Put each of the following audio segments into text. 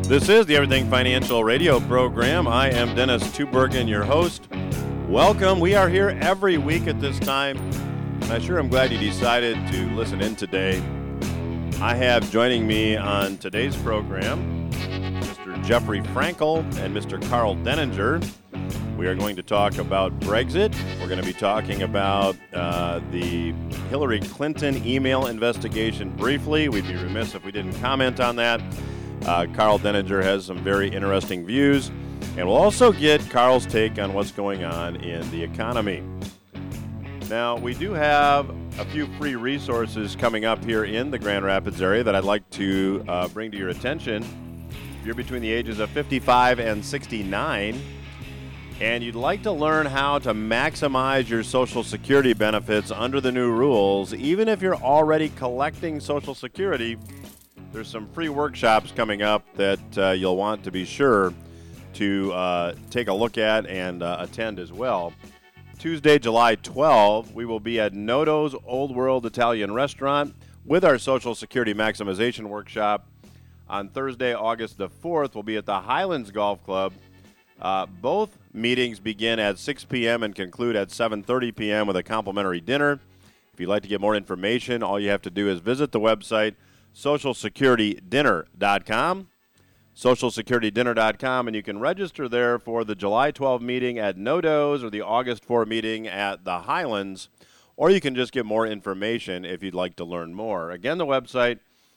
This is the Everything Financial radio program. I am Dennis Tubergen, your host. Welcome. We are here every week at this time. And I sure am glad you decided to listen in today. I have joining me on today's program Mr. Jeffrey Frankel and Mr. Carl Denninger. We are going to talk about Brexit. We're going to be talking about the Hillary Clinton email investigation briefly. We'd be remiss if we didn't comment on that. Carl Denninger has some very interesting views, and we'll also get Carl's take on what's going on in the economy. Now, we do have a few free resources coming up here in the Grand Rapids area that I'd like to bring to your attention. If you're between the ages of 55 and 69, and you'd like to learn how to maximize your Social Security benefits under the new rules, even if you're already collecting Social Security, there's some free workshops coming up that you'll want to be sure to take a look at and attend as well. Tuesday, July 12, we will be at Noto's Old World Italian Restaurant with our Social Security Maximization Workshop. On Thursday, August the 4th, we'll be at the Highlands Golf Club. Both meetings begin at 6 p.m. and conclude at 7:30 p.m. with a complimentary dinner. If you'd like to get more information, all you have to do is visit the website socialsecuritydinner.com, socialsecuritydinner.com, and you can register there for the July 12 meeting at Noto's or the August 4 meeting at the Highlands, or you can just get more information if you'd like to learn more. Again, the website,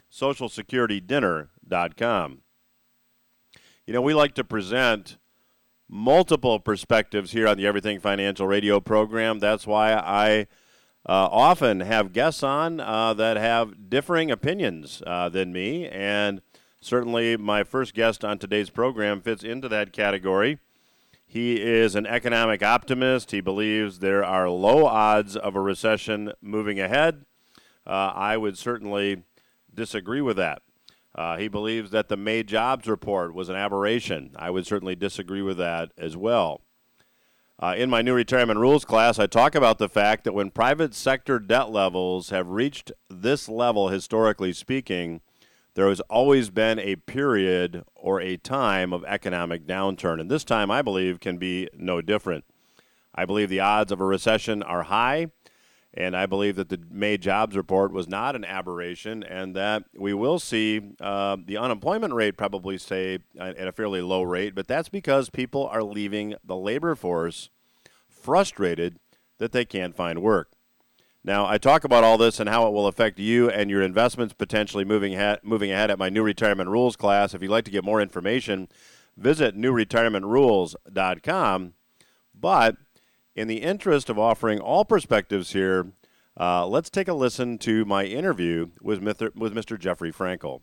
socialsecuritydinner.com. You know, we like to present multiple perspectives here on the Everything Financial radio program. That's why I often have guests on that have differing opinions than me, and certainly my first guest on today's program fits into that category. He is an economic optimist. He believes there are low odds of a recession moving ahead. I would certainly disagree with that. He believes that the May jobs report was an aberration. I would certainly disagree with that as well. In my new retirement rules class, I talk about the fact that when private sector debt levels have reached this level, historically speaking, there has always been a period or a time of economic downturn. And this time, I believe, can be no different. I believe the odds of a recession are high, and I believe that the May jobs report was not an aberration, and that we will see the unemployment rate probably stay at a fairly low rate, but that's because people are leaving the labor force frustrated that they can't find work. Now, I talk about all this and how it will affect you and your investments potentially moving ahead at my new retirement rules class. If you'd like to get more information, visit newretirementrules.com. But in the interest of offering all perspectives here, let's take a listen to my interview with Mr. Jeffrey Frankel.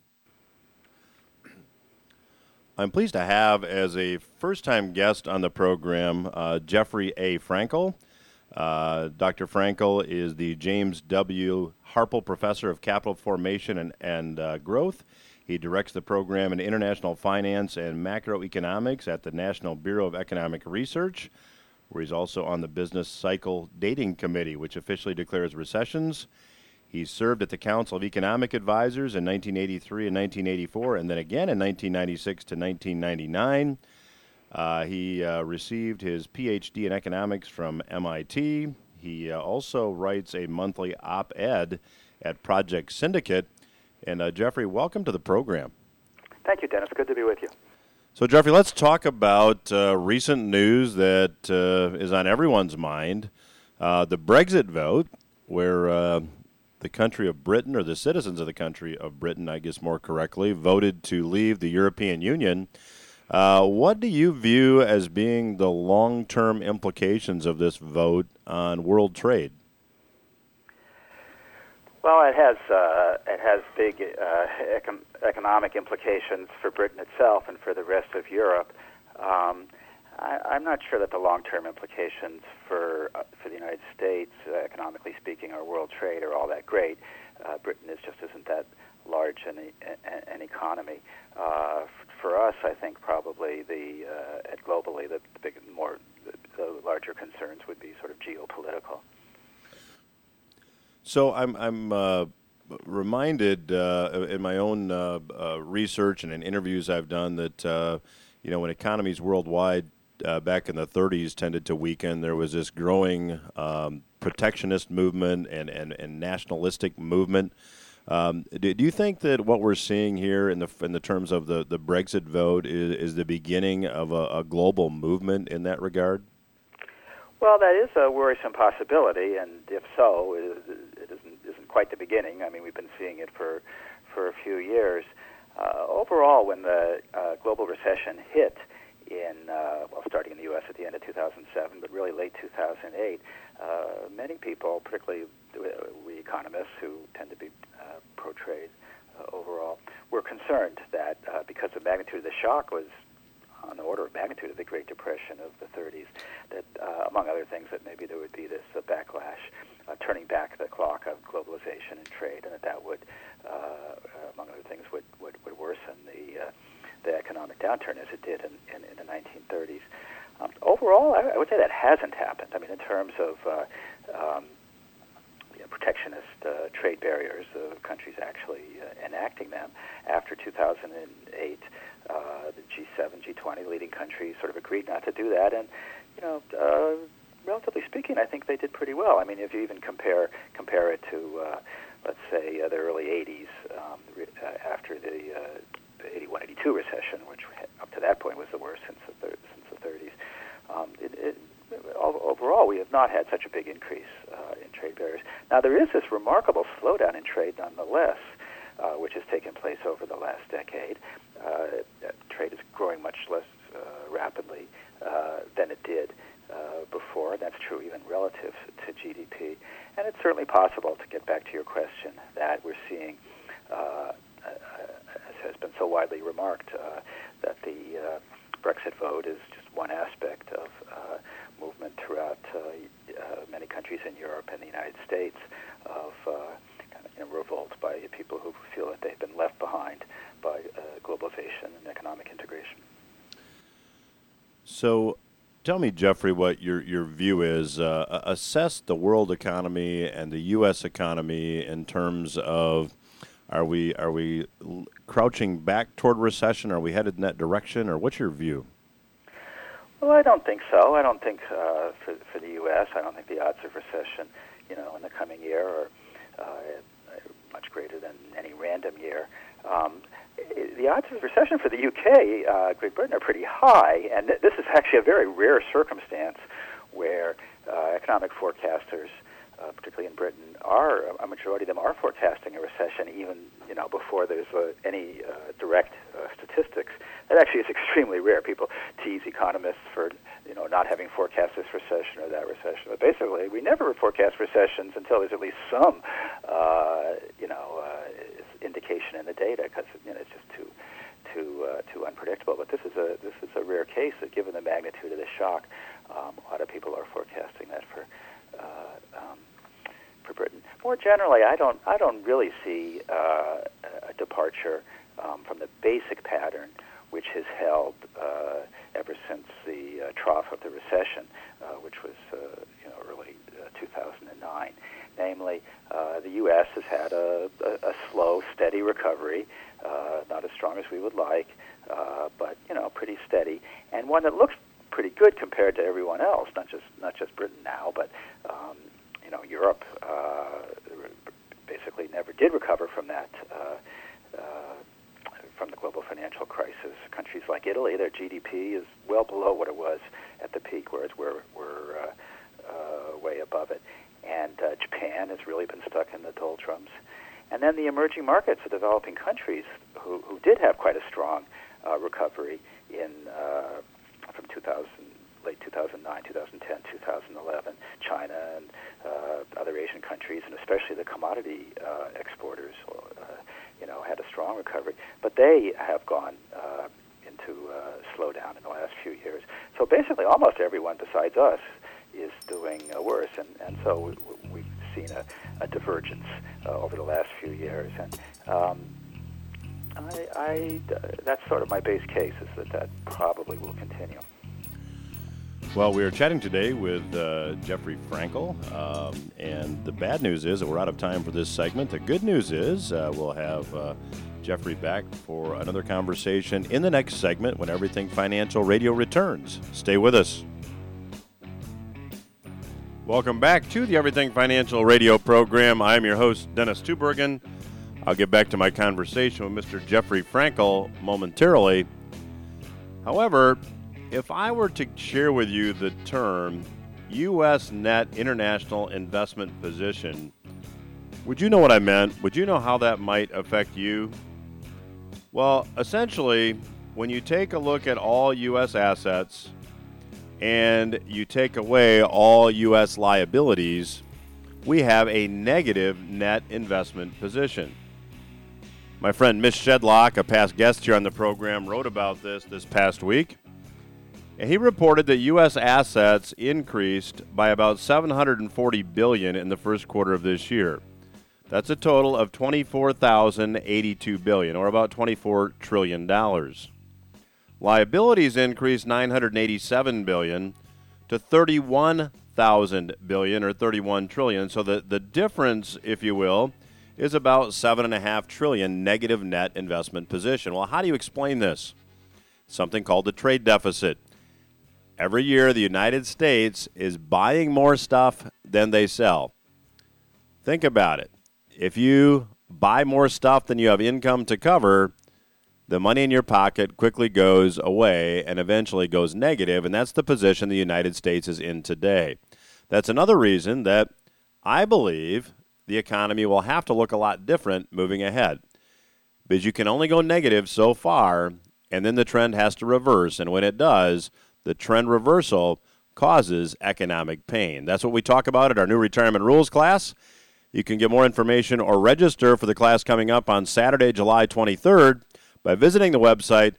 I'm pleased to have as a first-time guest on the program Jeffrey A. Frankel. Dr. Frankel is the James W. Harpel Professor of Capital Formation and Growth. He directs the program in International Finance and Macroeconomics at the National Bureau of Economic Research, where he's also on the Business Cycle Dating Committee, which officially declares recessions. He served at the Council of Economic Advisors in 1983 and 1984, and then again in 1996 to 1999. He received his Ph.D. in economics from MIT. He also writes a monthly op-ed at Project Syndicate. And Jeffrey, welcome to the program. Thank you, Dennis. Good to be with you. So, Jeffrey, let's talk about recent news that is on everyone's mind. The Brexit vote, where the country of Britain, or the citizens of the country of Britain, I guess more correctly, voted to leave the European Union. What do you view as being the long-term implications of this vote on world trade? Well, it has big economic implications for Britain itself and for the rest of Europe. I'm not sure that the long-term implications for the United States, economically speaking, or world trade are all that great. Britain isn't that large an economy. For us, I think probably globally the larger concerns would be sort of geopolitical. So I'm reminded in my own research and in interviews I've done that when economies worldwide back in the 30s tended to weaken, there was this growing protectionist movement and nationalistic movement. Do you think that what we're seeing here in the terms of the Brexit vote is the beginning of a global movement in that regard? Well, that is a worrisome possibility, and if so, it isn't quite the beginning. I mean, we've been seeing it for a few years. Overall, when the global recession hit starting in the U.S. at the end of 2007, but really late 2008, many people, particularly we economists who tend to be pro-trade overall, were concerned that because the magnitude of the shock was on the order of magnitude of the Great Depression of the 30s, that among other things, that maybe there would be this backlash, turning back the clock of globalization and trade, and that would, among other things, would worsen the economic downturn as it did in the 1930s. Overall, I would say that hasn't happened. I mean, in terms of protectionist trade barriers, countries actually enacting them after 2008. The G7, G20 leading countries sort of agreed not to do that, and relatively speaking, I think they did pretty well. I mean, if you even compare it to, let's say, the early 80s, after the 81-82 recession, which up to that point was the worst since the 30s. Overall, we have not had such a big increase in trade barriers. Now, there is this remarkable slowdown in trade, nonetheless, which has taken place over the last decade. Trade is growing much less rapidly than it did before. That's true even relative to GDP. And it's certainly possible, to get back to your question, that we're seeing, as has been so widely remarked, that the Brexit vote is just one aspect of movement throughout many countries in Europe and the United States of revolt by people who feel that they've been left behind by globalization and economic integration. So tell me, Jeffrey, what your view is. Assess the world economy and the U.S. economy in terms of are we crouching back toward recession? Are we headed in that direction? Or what's your view? Well, I don't think so. I don't think for the U.S., I don't think the odds of recession, in the coming year are much greater than any random year. The odds of recession for the UK, Great Britain, are pretty high, and this is actually a very rare circumstance where economic forecasters, particularly in Britain, a majority of them are forecasting a recession even before there's any direct statistics. That actually is extremely rare. People tease economists for not having forecast this recession or that recession. But basically, we never forecast recessions until there's at least some indication in the data, because it's just too unpredictable. But this is a rare case that, given the magnitude of the shock, a lot of people are forecasting that for Britain. More generally, I don't really see a departure from the basic pattern which has held ever since the trough of the recession, which was early 2009. Namely, the U.S. has had a slow, steady recovery, not as strong as we would like, but pretty steady, and one that looks pretty good compared to everyone else. Not just Britain now, but Europe basically never did recover from that. From the global financial crisis. Countries like Italy, their GDP is well below what it was at the peak, whereas we're way above it. And Japan has really been stuck in the doldrums. And then the emerging markets, the developing countries, who did have quite a strong recovery from late 2009, 2010, 2011, China and other Asian countries, and especially the commodity exporters, had a strong recovery. But they have gone into slowdown in the last few years. So basically, almost everyone besides us is doing worse, and so we've seen a divergence over the last few years. And that's sort of my base case, is that probably will continue. Well, we are chatting today with Jeffrey Frankel, and the bad news is that we're out of time for this segment. The good news is we'll have Jeffrey back for another conversation in the next segment when Everything Financial Radio returns. Stay with us. Welcome back to the Everything Financial Radio program. I'm your host, Dennis Tubergen. I'll get back to my conversation with Mr. Jeffrey Frankel momentarily. However, if I were to share with you the term U.S. Net International Investment Position, would you know what I meant? Would you know how that might affect you? Well, essentially, when you take a look at all U.S. assets and you take away all U.S. liabilities, we have a negative net investment position. My friend Mitch Shedlock, a past guest here on the program, wrote about this past week. And he reported that U.S. assets increased by about $740 billion in the first quarter of this year. That's a total of $24,082 billion, or about $24 trillion. Liabilities increased $987 billion to $31,000 billion, or $31 trillion. So the difference, if you will, is about $7.5 trillion negative net investment position. Well, how do you explain this? Something called the trade deficit. Every year, the United States is buying more stuff than they sell. Think about it. If you buy more stuff than you have income to cover, the money in your pocket quickly goes away and eventually goes negative, and that's the position the United States is in today. That's another reason that I believe the economy will have to look a lot different moving ahead, because you can only go negative so far, and then the trend has to reverse, and when it does, the trend reversal causes economic pain. That's what we talk about at our new Retirement Rules class. You can get more information or register for the class coming up on Saturday, July 23rd by visiting the website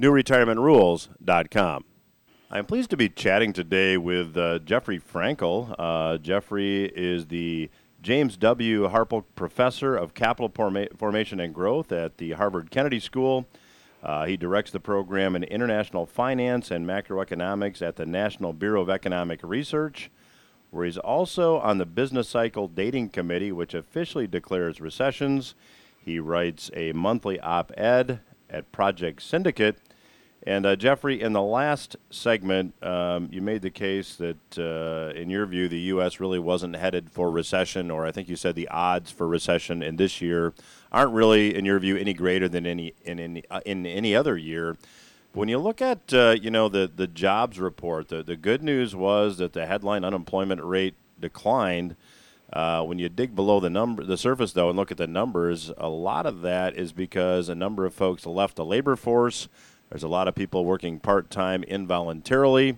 newretirementrules.com. I'm pleased to be chatting today with Jeffrey Frankel. Jeffrey is the James W. Harpel Professor of Capital Formation and Growth at the Harvard Kennedy School. He directs the program in international finance and macroeconomics at the National Bureau of Economic Research, where he's also on the Business Cycle Dating Committee, which officially declares recessions. He writes a monthly op-ed at Project Syndicate. And Jeffrey, in the last segment, you made the case that, in your view, the U.S. really wasn't headed for recession, or I think you said the odds for recession in this year aren't really, in your view, any greater than in any other year. When you look at the jobs report, the good news was that the headline unemployment rate declined. When you dig below the surface, though, and look at the numbers, a lot of that is because a number of folks left the labor force. There's a lot of people working part-time involuntarily,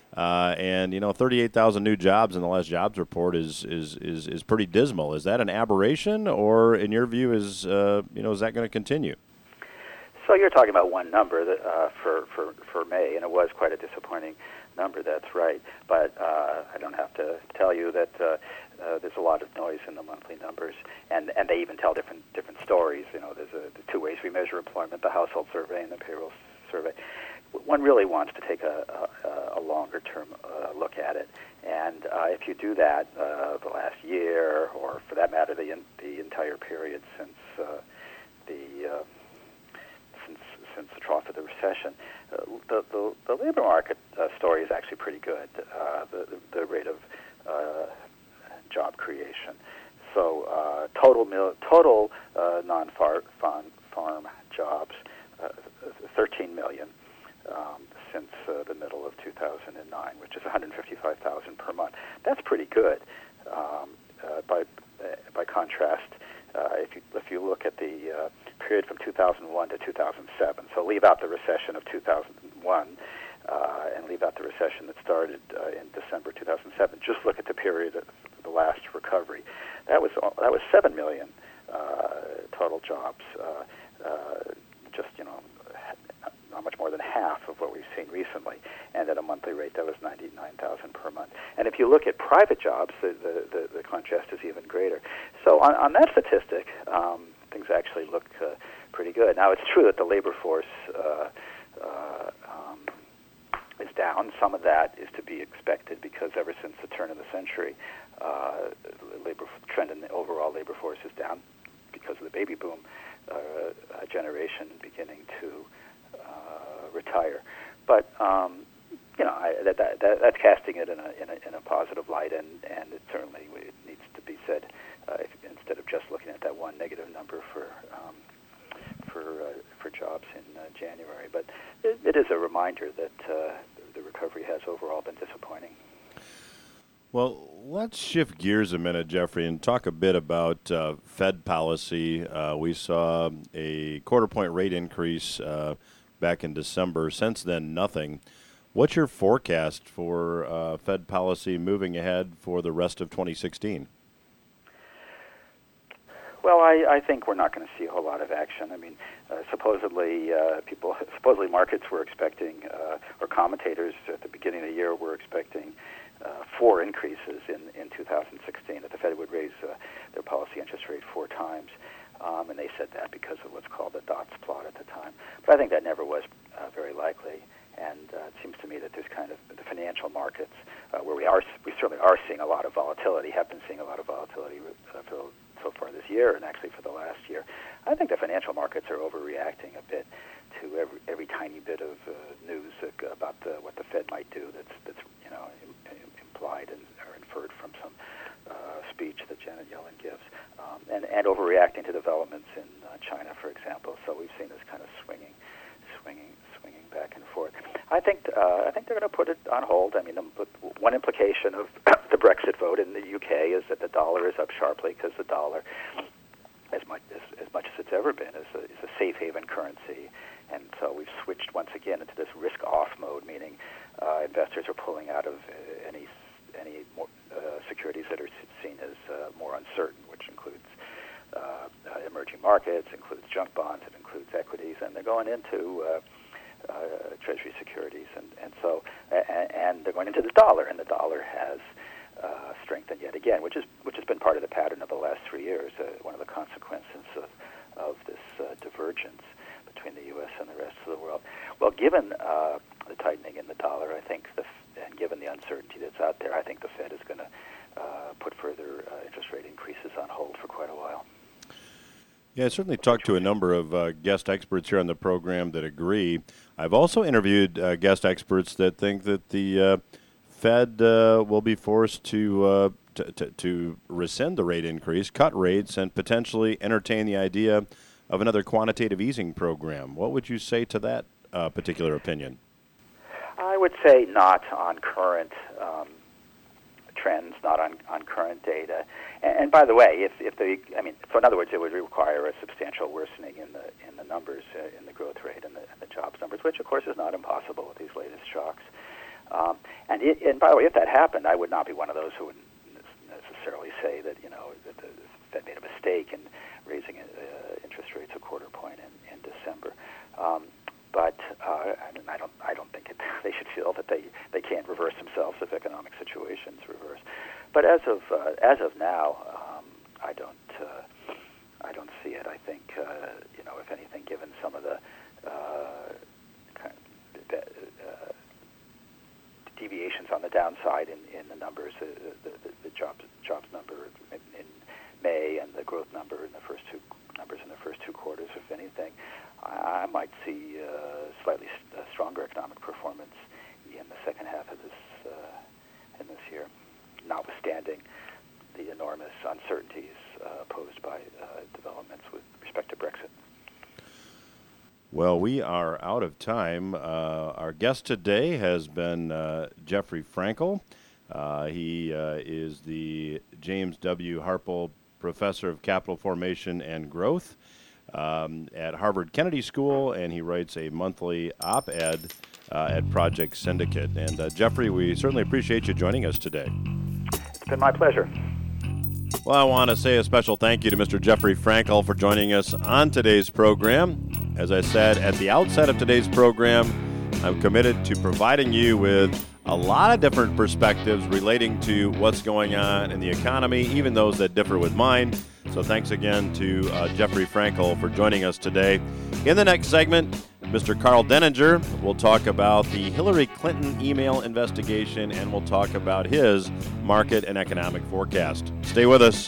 and 38,000 new jobs in the last jobs report is pretty dismal. Is that an aberration, or in your view, is that going to continue? So you're talking about one number that, for May, and it was quite a disappointing number. That's right, but I don't have to tell you that there's a lot of noise in the monthly numbers, and they even tell different stories. There's the two ways we measure employment: the household survey and the payroll survey. One really wants to take a longer-term look at it, and if you do that, the last year, or for that matter, the entire period since the trough of the recession, the labor market story is actually pretty good. The rate of job creation. So total non-farm jobs, 13 million since the middle of 2009, which is 155,000 per month. That's pretty good. By contrast, if you look at the period from 2001 to 2007, so leave out the recession of 2001 and leave out the recession that started in December 2007. Just look at the period of the last recovery. That was 7 million total jobs. Not much more than half of what we've seen recently, and at a monthly rate that was 99,000 per month. And if you look at private jobs, the contrast is even greater. So on that statistic, things actually look pretty good. Now, it's true that the labor force is down. Some of that is to be expected because ever since the turn of the century, labor trend in the overall labor force is down because of the baby boom generation beginning to retire. But that's casting it in a positive light, and it certainly it needs to be said instead of just looking at that one negative number for jobs in January. But it is a reminder that the recovery has overall been disappointing. Well, let's shift gears a minute, Jeffrey, and talk a bit about Fed policy. We saw a quarter-point rate increase back in December. Since then, nothing. What's your forecast for Fed policy moving ahead for the rest of 2016? Well, I think we're not going to see a whole lot of action. I mean, supposedly markets were expecting, or commentators at the beginning of the year were expecting 4 increases in 2016, that the Fed would raise their policy interest rate 4 times. And they said that because of what's called the dots plot at the time. But I think that never was very likely. And it seems to me that there's kind of the financial markets where we certainly are seeing a lot of volatility, have been seeing a lot of volatility so far this year and actually for the last year. I think the financial markets are overreacting a bit to every tiny bit of news about what the Fed might do that's implied or inferred from some speech that Janet Yellen gives, and overreacting to developments in China, for example. So we've seen this kind of swinging back and forth. I think they're going to put it on hold. I mean, one implication of the Brexit vote in the UK is that the dollar is up sharply because the dollar, as much as it's ever been, is a safe haven currency. And so we've switched once again into this risk-off mode, meaning investors are pulling out of any more, securities that are seen as more uncertain, which includes emerging markets, includes junk bonds, it includes equities, and they're going into Treasury securities, and they're going into the dollar, and the dollar has strengthened yet again, which has been part of the pattern of the last 3 years. One of the consequences of this divergence between the U.S. and the rest of the world. Well, given the tightening in the dollar, I think, and given the uncertainty that's out there, I think the Fed is going to put further interest rate increases on hold for quite a while. Yeah, I certainly talked to a number of guest experts here on the program that agree. I've also interviewed guest experts that think that the Fed will be forced to rescind the rate increase, cut rates, and potentially entertain the idea of another quantitative easing program. What would you say to that particular opinion? I would say not on current trends, not on current data. And by the way, so in other words, it would require a substantial worsening in the numbers, in the growth rate and the jobs numbers, which of course is not impossible with these latest shocks. And by the way, if that happened, I would not be one of those who would necessarily say that that the Fed made a mistake in raising interest rates a quarter point in December. But I don't think they should feel that they can't reverse themselves if economic situations reverse. But as of now, I don't see it. I think if anything, given some of the deviations on the downside in the numbers, the jobs number in May and the growth number in the first two quarters, if anything, I might see slightly stronger economic performance in the second half of this year, notwithstanding the enormous uncertainties posed by developments with respect to Brexit. Well, we are out of time. Our guest today has been Jeffrey Frankel. He is the James W. Harpel Professor of Capital Formation and Growth at Harvard Kennedy School, and he writes a monthly op-ed at Project Syndicate. And Jeffrey, we certainly appreciate you joining us today. It's been my pleasure. Well, I want to say a special thank you to Mr. Jeffrey Frankel for joining us on today's program. As I said at the outset of today's program, I'm committed to providing you with a lot of different perspectives relating to what's going on in the economy, even those that differ with mine. So thanks again to Jeffrey Frankel for joining us today. In the next segment, Mr. Karl Denninger. We'll talk about the Hillary Clinton email investigation, and we'll talk about his market and economic forecast. Stay with us.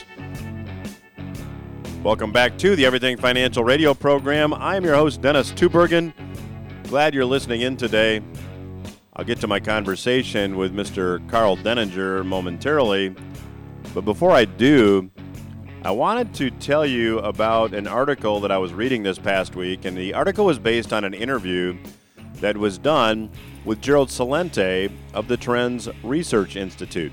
Welcome back to the Everything Financial Radio program. I'm your host, Dennis Tubbergen. Glad you're listening in today. I'll get to my conversation with Mr. Karl Denninger momentarily. But before I do, I wanted to tell you about an article that I was reading this past week. And the article was based on an interview that was done with Gerald Celente of the Trends Research Institute.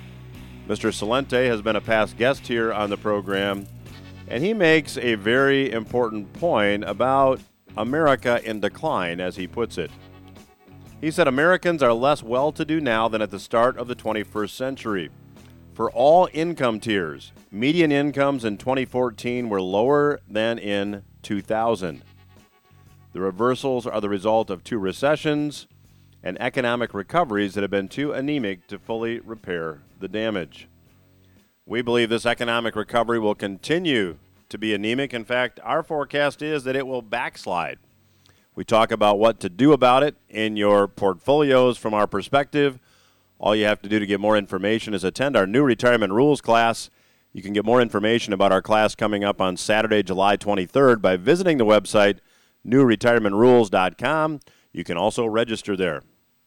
Mr. Celente has been a past guest here on the program, and he makes a very important point about America in decline, as he puts it. He said Americans are less well-to-do now than at the start of the 21st century. For all income tiers, median incomes in 2014 were lower than in 2000. The reversals are the result of 2 recessions and economic recoveries that have been too anemic to fully repair the damage. We believe this economic recovery will continue to be anemic. In fact, our forecast is that it will backslide. We talk about what to do about it in your portfolios from our perspective. All you have to do to get more information is attend our new retirement rules class. You can get more information about our class coming up on Saturday, July 23rd by visiting the website newretirementrules.com. You can also register there.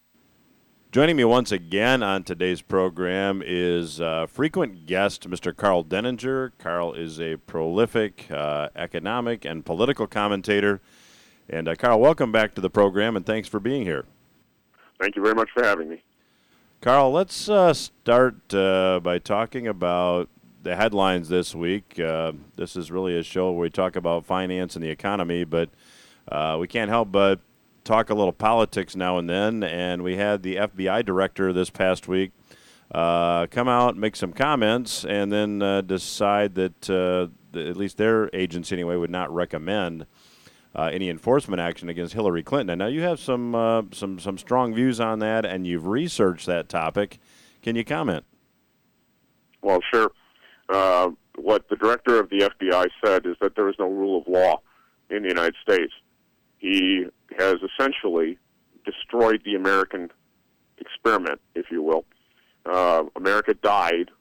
Joining me once again on today's program is frequent guest Mr. Karl Denninger. Karl is a prolific economic and political commentator. And Karl, welcome back to the program, and thanks for being here. Thank you very much for having me. Karl, let's start by talking about the headlines this week. This is really a show where we talk about finance and the economy, but we can't help but talk a little politics now and then. And we had the FBI director this past week come out, make some comments, and then decide that at least their agency anyway would not recommend any enforcement action against Hillary Clinton. And now you have some strong views on that, and you've researched that topic. Can you comment? Well, sure. What the director of the FBI said is that there is no rule of law in the United States. He has essentially destroyed the American experiment, if you will. America died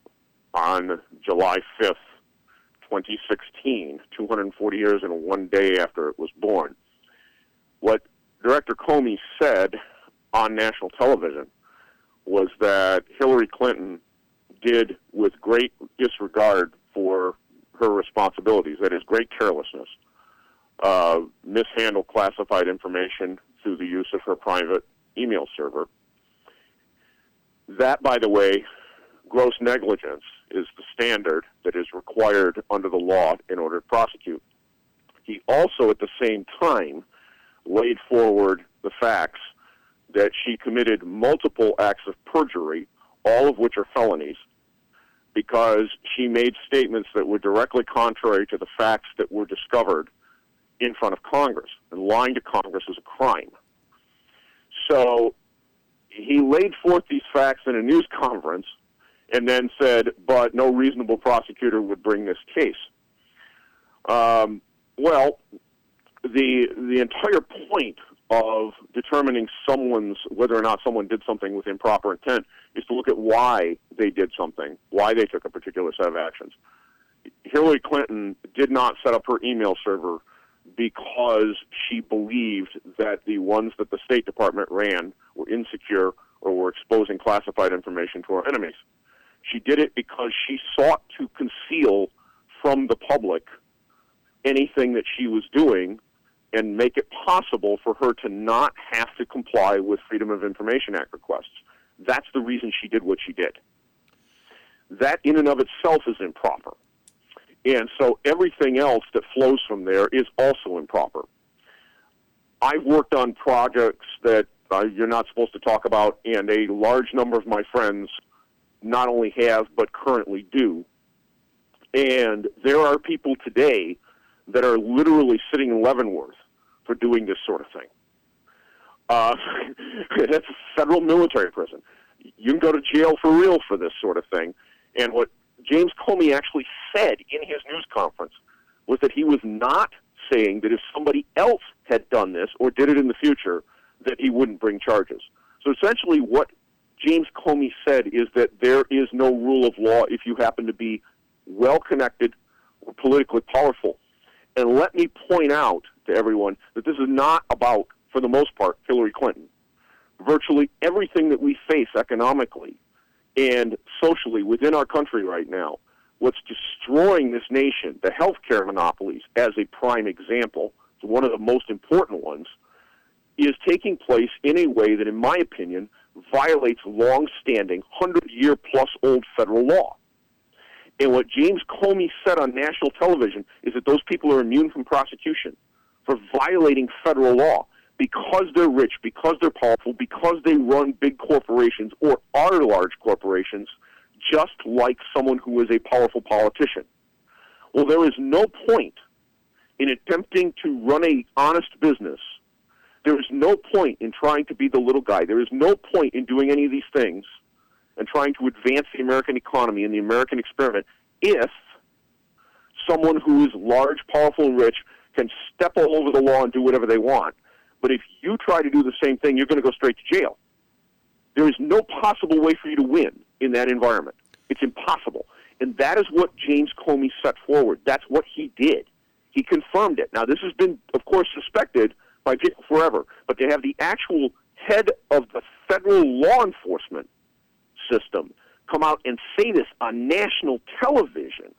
on July 5th, 2016, 240 years and 1 day after it was born. What Director Comey said on national television was that Hillary Clinton did, with great disregard for her responsibilities, that is, great carelessness, mishandled classified information through the use of her private email server. That, by the way, gross negligence is the standard that is required under the law in order to prosecute. He also, at the same time, laid forward the facts that she committed multiple acts of perjury, all of which are felonies, because she made statements that were directly contrary to the facts that were discovered in front of Congress. And lying to Congress is a crime. So he laid forth these facts in a news conference and then said, but no reasonable prosecutor would bring this case. Well, the entire point of determining whether or not someone did something with improper intent is to look at why they did something, why they took a particular set of actions. Hillary Clinton did not set up her email server because she believed that the ones that the State Department ran were insecure or were exposing classified information to our enemies. She did it because she sought to conceal from the public anything that she was doing and make it possible for her to not have to comply with Freedom of Information Act requests. That's the reason she did what she did. That in and of itself is improper. And so everything else that flows from there is also improper. I've worked on projects that you're not supposed to talk about, and a large number of my friends not only have but currently do. And there are people today that are literally sitting in Leavenworth for doing this sort of thing. That's a federal military prison. You can go to jail for real for this sort of thing. And what James Comey actually said in his news conference was that he was not saying that if somebody else had done this or did it in the future, that he wouldn't bring charges. So essentially what James Comey said is that there is no rule of law if you happen to be well-connected or politically powerful. And let me point out to everyone that this is not about, for the most part, Hillary Clinton. Virtually everything that we face economically and socially within our country right now, what's destroying this nation, the healthcare monopolies, as a prime example, one of the most important ones, is taking place in a way that, in my opinion, violates long-standing, 100-year-plus-old federal law. And what James Comey said on national television is that those people are immune from prosecution for violating federal law because they're rich, because they're powerful, because they run big corporations or are large corporations, just like someone who is a powerful politician. Well, there is no point in attempting to run an honest business. There is no point in trying to be the little guy. There is no point in doing any of these things and trying to advance the American economy and the American experiment if someone who is large, powerful, and rich can step all over the law and do whatever they want. But if you try to do the same thing, you're going to go straight to jail. There is no possible way for you to win in that environment. It's impossible. And that is what James Comey set forward. That's what he did. He confirmed it. Now, this has been, of course, suspected by people forever, but to have the actual head of the federal law enforcement system come out and say this on national television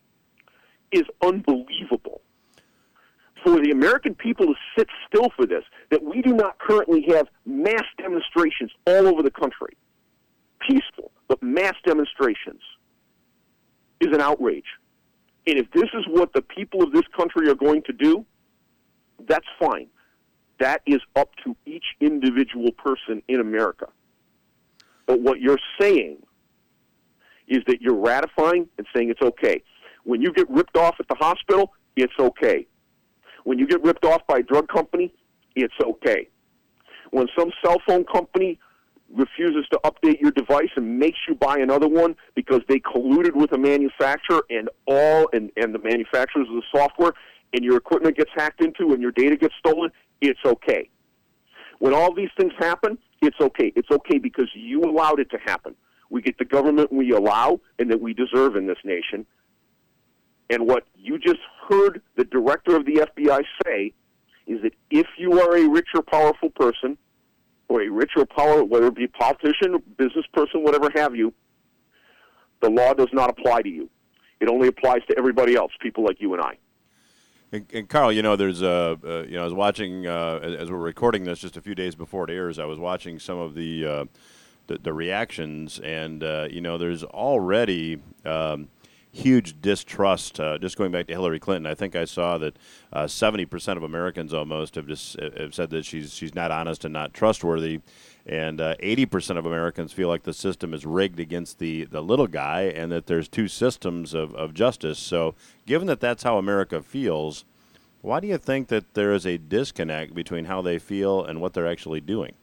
is unbelievable. For the American people to sit still for this, that we do not currently have mass demonstrations all over the country, peaceful, but mass demonstrations, is an outrage. And if this is what the people of this country are going to do, that's fine. That is up to each individual person in America. But what you're saying is that you're ratifying and saying it's okay. When you get ripped off at the hospital, it's okay. When you get ripped off by a drug company, it's okay. When some cell phone company refuses to update your device and makes you buy another one because they colluded with a manufacturer and the manufacturers of the software, and your equipment gets hacked into and your data gets stolen, it's okay. When all these things happen, it's okay. It's okay because you allowed it to happen. We get the government we allow and that we deserve in this nation. And what you just heard the director of the FBI say is that if you are a rich or powerful person, or a rich or power, whether it be a politician, business person, whatever have you, the law does not apply to you. It only applies to everybody else, people like you and I. And Carl, there's I was watching as we're recording this just a few days before it airs. I was watching some of the reactions, and there's already huge distrust. Just going back to Hillary Clinton, I think I saw that 70% of Americans almost have said that she's not honest and not trustworthy, and 80% of Americans feel like the system is rigged against the little guy, and that there's two systems of justice. So, given that that's how America feels, why do you think that there is a disconnect between how they feel and what they're actually doing?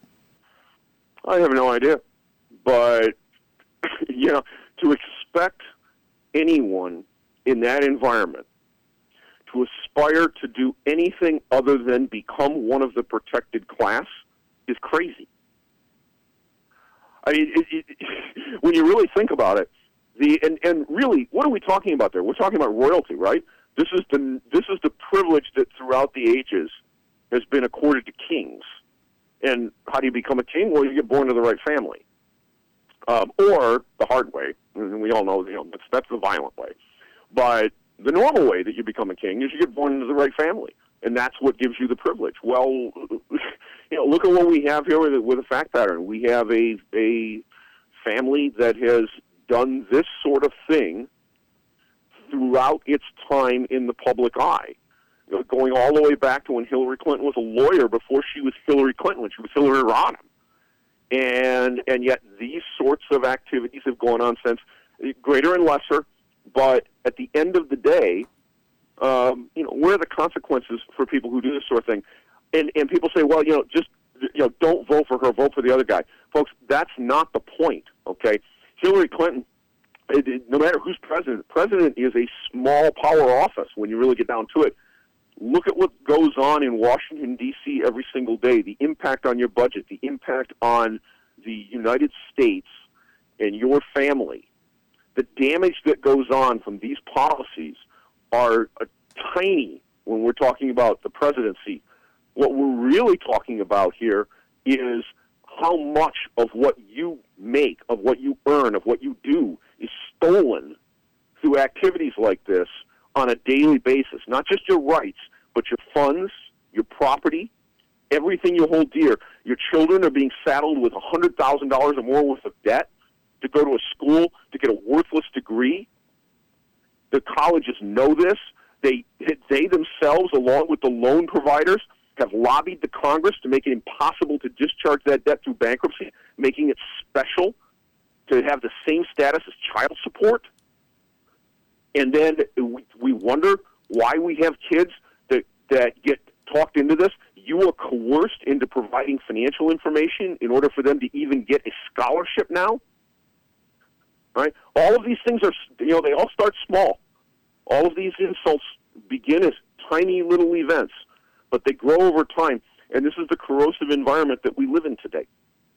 I have no idea, but to expect anyone in that environment to aspire to do anything other than become one of the protected class is crazy. I mean, when you really think about it, and really, what are we talking about there? We're talking about royalty, right? This is the privilege that throughout the ages has been accorded to kings. And how do you become a king? Well, you get born to the right family. Or the hard way, and we all know, that's the violent way. But the normal way that you become a king is you get born into the right family, and that's what gives you the privilege. Well, look at what we have here with a fact pattern. We have a family that has done this sort of thing throughout its time in the public eye, going all the way back to when Hillary Clinton was a lawyer before she was Hillary Clinton, when she was Hillary Rodham. And yet these sorts of activities have gone on since, greater and lesser, but at the end of the day, where are the consequences for people who do this sort of thing? And people say, well, don't vote for her, vote for the other guy. Folks, that's not the point, okay? Hillary Clinton, no matter who's president is a small power office when you really get down to it. Look at what goes on in Washington, D.C. every single day, the impact on your budget, the impact on the United States and your family. The damage that goes on from these policies are tiny when we're talking about the presidency. What we're really talking about here is how much of what you make, of what you earn, of what you do is stolen through activities like this on a daily basis. Not just your rights, but your funds, your property, everything you hold dear. Your children are being saddled with $100,000 or more worth of debt to go to a school to get a worthless degree. The colleges know this. They themselves, along with the loan providers, have lobbied the Congress to make it impossible to discharge that debt through bankruptcy, making it special to have the same status as child support. And then we wonder why we have kids that get talked into this. You are coerced into providing financial information in order for them to even get a scholarship now. Right? All of these things are, they all start small. All of these insults begin as tiny little events, but they grow over time. And this is the corrosive environment that we live in today.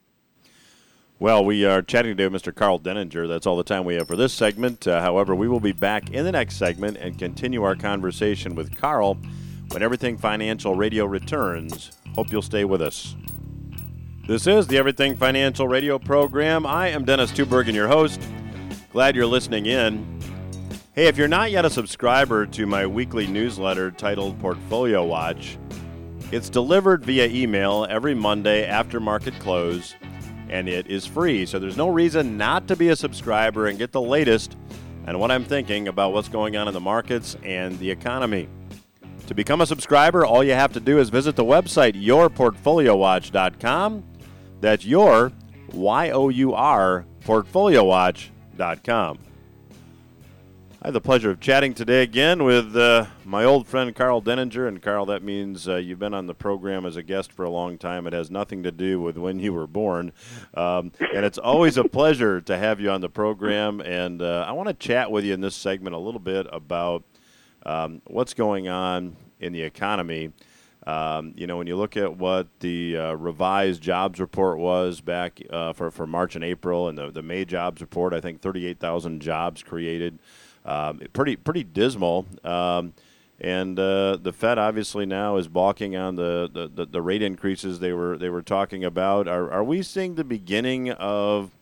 Well, we are chatting today with Mr. Karl Denninger. That's all the time we have for this segment. However, we will be back in the next segment and continue our conversation with Karl when Everything Financial Radio returns. Hope you'll stay with us. This is the Everything Financial Radio program. I am Dennis Tubbergen, your host. Glad you're listening in. Hey, if you're not yet a subscriber to my weekly newsletter titled Portfolio Watch, it's delivered via email every Monday after market close, and it is free. So there's no reason not to be a subscriber and get the latest on what I'm thinking about what's going on in the markets and the economy. To become a subscriber, all you have to do is visit the website, yourportfoliowatch.com. That's your, Y-O-U-R, portfoliowatch.com. I have the pleasure of chatting today again with my old friend Karl Denninger. And Karl, that means you've been on the program as a guest for a long time. It has nothing to do with when you were born. And it's always a pleasure to have you on the program. And I want to chat with you in this segment a little bit about what's going on in the economy. When you look at what the revised jobs report was back for March and April, and the May jobs report, I think 38,000 jobs created. Pretty dismal, and the Fed obviously now is balking on the rate increases they were talking about. Are we seeing the beginning of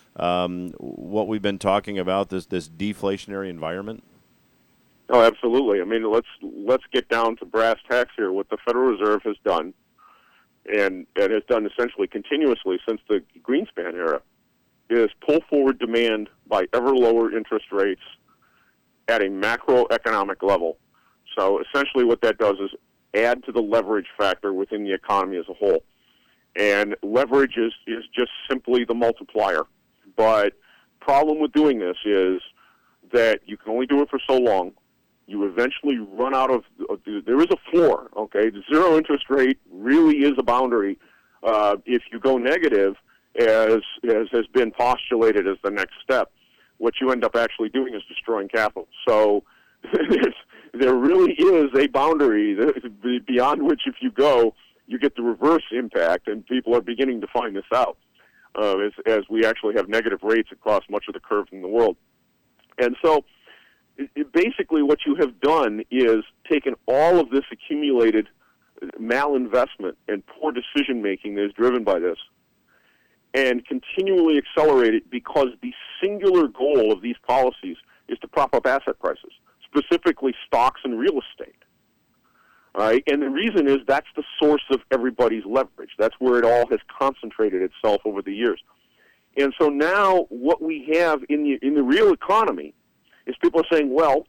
what we've been talking about, this deflationary environment? Oh, absolutely. I mean, let's get down to brass tacks here. What the Federal Reserve has done, and it has done essentially continuously since the Greenspan era, is pull forward demand by ever lower interest rates at a macroeconomic level. So essentially what that does is add to the leverage factor within the economy as a whole. And leverage is just simply the multiplier. But problem with doing this is that you can only do it for so long. You eventually run out of, there is a floor, okay? The zero interest rate really is a boundary. If you go negative, as has been postulated as the next step, what you end up actually doing is destroying capital. So there really is a boundary beyond which if you go, you get the reverse impact, and people are beginning to find this out as we actually have negative rates across much of the curve in the world. And so basically what you have done is taken all of this accumulated malinvestment and poor decision-making that is driven by this and continually accelerate it, because the singular goal of these policies is to prop up asset prices, specifically stocks and real estate. All right? And the reason is that's the source of everybody's leverage. That's where it all has concentrated itself over the years. And so now what we have in the real economy is people are saying, well,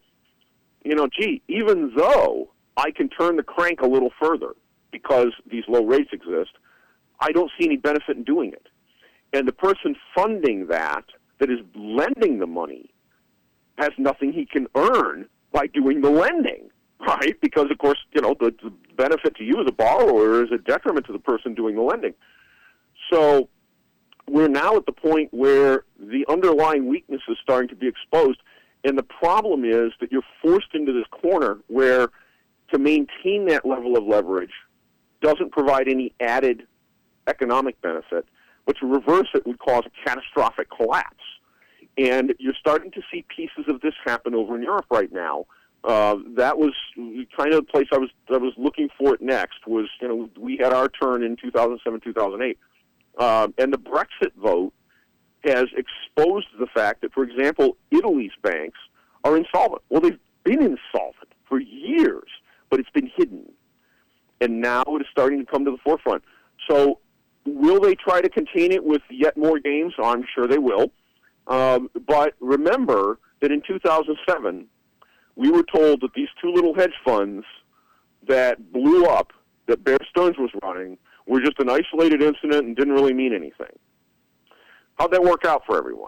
even though I can turn the crank a little further because these low rates exist, I don't see any benefit in doing it. And the person funding that is lending the money, has nothing he can earn by doing the lending, right? Because, of course, the benefit to you as a borrower is a detriment to the person doing the lending. So we're now at the point where the underlying weakness is starting to be exposed. And the problem is that you're forced into this corner where to maintain that level of leverage doesn't provide any added economic benefit, but to reverse it would cause a catastrophic collapse. And you're starting to see pieces of this happen over in Europe right now. That was kind of the place I was looking for it next. Was, we had our turn in 2007, 2008, and the Brexit vote has exposed the fact that, for example, Italy's banks are insolvent. Well, they've been insolvent for years, but it's been hidden, and now it is starting to come to the forefront. So, will they try to contain it with yet more games? I'm sure they will. But remember that in 2007, we were told that these two little hedge funds that blew up, that Bear Stearns was running, were just an isolated incident and didn't really mean anything. How'd that work out for everyone?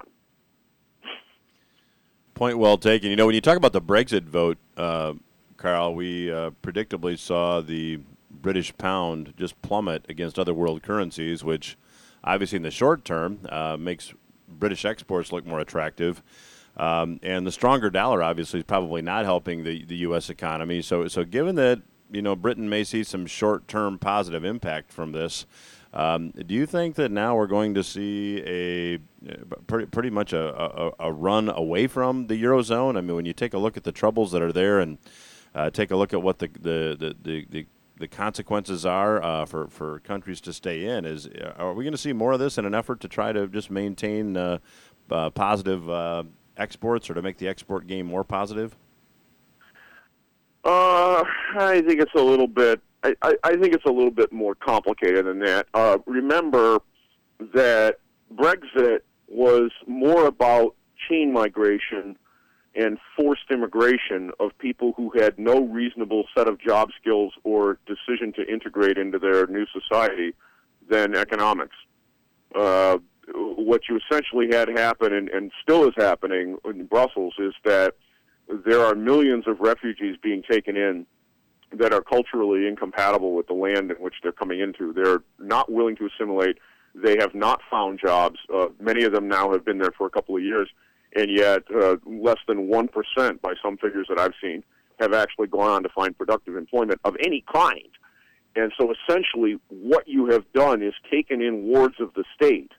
Point well taken. When you talk about the Brexit vote, Carl, we predictably saw the British pound just plummet against other world currencies, which obviously in the short term makes British exports look more attractive. And the stronger dollar obviously is probably not helping the U.S. economy. So given that, Britain may see some short-term positive impact from this, do you think that now we're going to see a pretty much a run away from the Eurozone? I mean, when you take a look at the troubles that are there and take a look at what the consequences are for countries to stay in, are we going to see more of this in an effort to try to just maintain positive exports, or to make the export game more positive? I think it's a little bit. I think it's a little bit more complicated than that. Remember that Brexit was more about chain migration and forced immigration of people who had no reasonable set of job skills or decision to integrate into their new society than economics. What you essentially had happen, and still is happening in Brussels, is that there are millions of refugees being taken in that are culturally incompatible with the land in which they're coming into. They're not willing to assimilate. They have not found jobs. Many of them now have been there for a couple of years, and yet less than 1%, by some figures that I've seen, have actually gone on to find productive employment of any kind. And so essentially what you have done is taken in wards of the state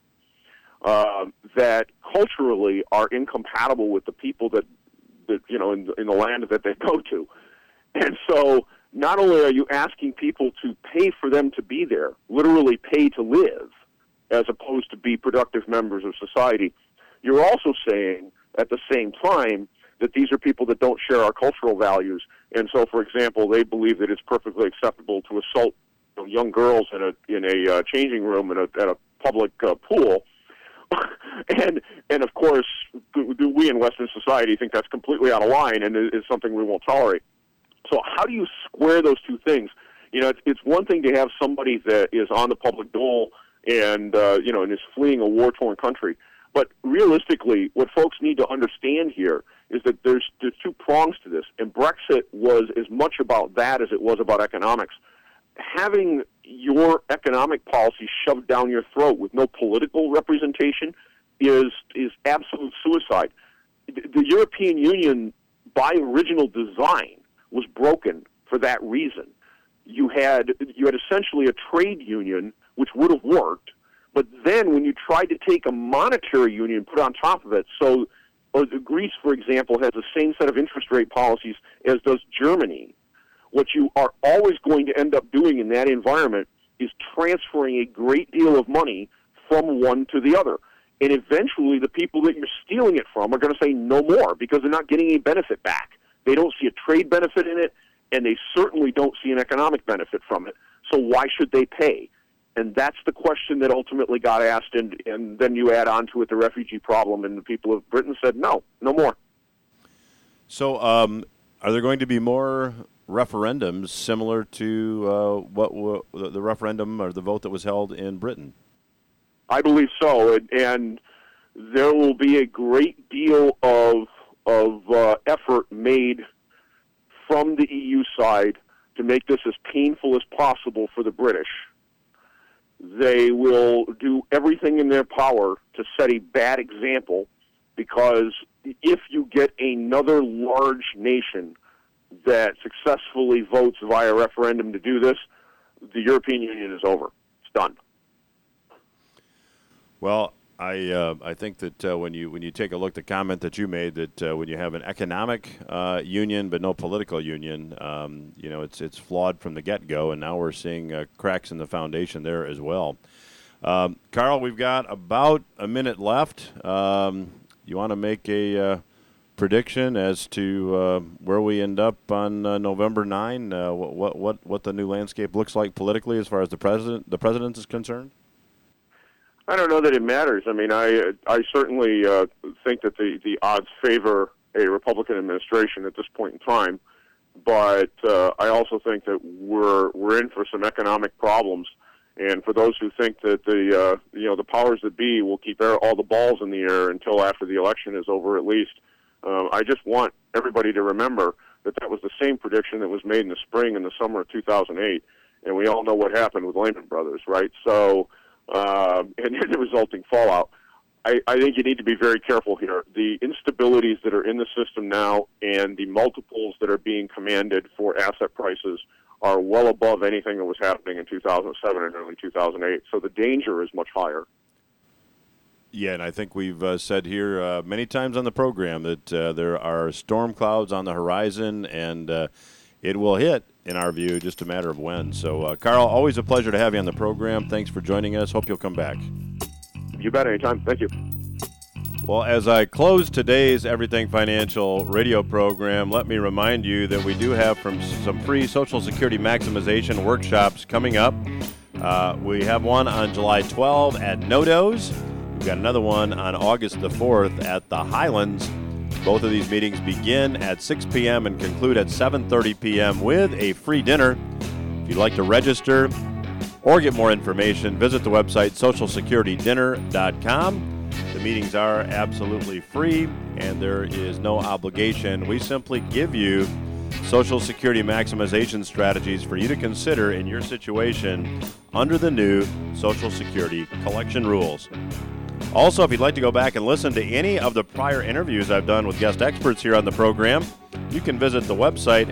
that culturally are incompatible with the people that in the land that they go to. And so not only are you asking people to pay for them to be there, literally pay to live, as opposed to be productive members of society, you're also saying at the same time that these are people that don't share our cultural values. And so, for example, they believe that it's perfectly acceptable to assault young girls in a changing room at a public pool. and of course, do we in Western society think that's completely out of line and is something we won't tolerate? So how do you square those two things? It's one thing to have somebody that is on the public dole and is fleeing a war-torn country, but realistically, what folks need to understand here is that there's two prongs to this, and Brexit was as much about that as it was about economics. Having your economic policy shoved down your throat with no political representation is absolute suicide. The European Union, by original design, was broken for that reason. You had essentially a trade union, which would have worked, but then when you tried to take a monetary union and put on top of it, so Greece, for example, has the same set of interest rate policies as does Germany. What you are always going to end up doing in that environment is transferring a great deal of money from one to the other. And eventually the people that you're stealing it from are going to say no more because they're not getting any benefit back. They don't see a trade benefit in it, and they certainly don't see an economic benefit from it. So why should they pay? And that's the question that ultimately got asked, and then you add on to it the refugee problem, and the people of Britain said no more. So are there going to be more referendums similar to the referendum or the vote that was held in Britain? I believe so, and there will be a great deal of effort made from the EU side to make this as painful as possible for the British. They will do everything in their power to set a bad example, because if you get another large nation that successfully votes via referendum to do this, the European Union is over. It's done. Well, I think that when you take a look at the comment that you made, that when you have an economic union but no political union, it's flawed from the get-go, and now we're seeing cracks in the foundation there as well. Carl, we've got about a minute left. You want to make a prediction as to where we end up on November 9? What the new landscape looks like politically as far as the president is concerned? I don't know that it matters. I mean, I certainly think that the odds favor a Republican administration at this point in time, but I also think that we're in for some economic problems. And for those who think that the powers that be will keep all the balls in the air until after the election is over, at least, I just want everybody to remember that was the same prediction that was made in the spring and the summer of 2008, and we all know what happened with Lehman Brothers, right? So. And the resulting fallout. I think you need to be very careful here. The instabilities that are in the system now and the multiples that are being commanded for asset prices are well above anything that was happening in 2007 and early 2008. So the danger is much higher. Yeah, and I think we've said here many times on the program that there are storm clouds on the horizon, and it will hit, in our view, just a matter of when. So, Carl, always a pleasure to have you on the program. Thanks for joining us. Hope you'll come back. You bet, anytime. Thank you. Well, as I close today's Everything Financial radio program, let me remind you that we do have some free Social Security maximization workshops coming up. We have one on July 12 at Nodos. We've got another one on August the 4th at the Highlands. Both of these meetings begin at 6 p.m. and conclude at 7:30 p.m. with a free dinner. If you'd like to register or get more information, visit the website socialsecuritydinner.com. The meetings are absolutely free, and there is no obligation. We simply give you Social Security maximization strategies for you to consider in your situation under the new Social Security collection rules. Also, if you'd like to go back and listen to any of the prior interviews I've done with guest experts here on the program, you can visit the website,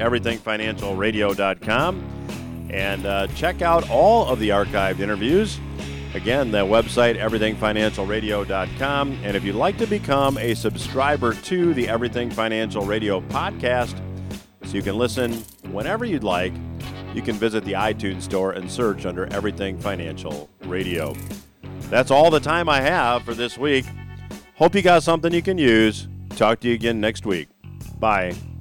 everythingfinancialradio.com, and check out all of the archived interviews. Again, the website, everythingfinancialradio.com. And if you'd like to become a subscriber to the Everything Financial Radio podcast, so you can listen whenever you'd like, you can visit the iTunes store and search under Everything Financial Radio. That's all the time I have for this week. Hope you got something you can use. Talk to you again next week. Bye.